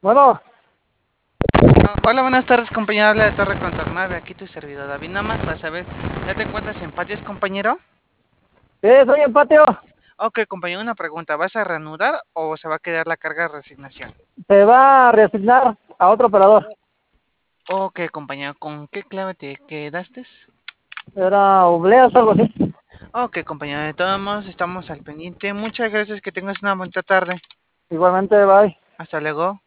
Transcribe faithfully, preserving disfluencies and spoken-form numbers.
Bueno, Ah, hola, buenas tardes, compañero. Habla de Torre Contornave. Aquí tu servidor David. Nada más para saber, ¿ya te encuentras en patios, compañero? sí, soy en patio. Ok, compañero, una pregunta. ¿Vas a reanudar o se va a quedar la carga de resignación? Se va a reasignar a otro operador. Ok, compañero, ¿con qué clave te quedaste? Era obleas o algo así. Ok, compañero, de todos modos estamos al pendiente. Muchas gracias, que tengas una bonita tarde. Igualmente, bye. Hasta luego.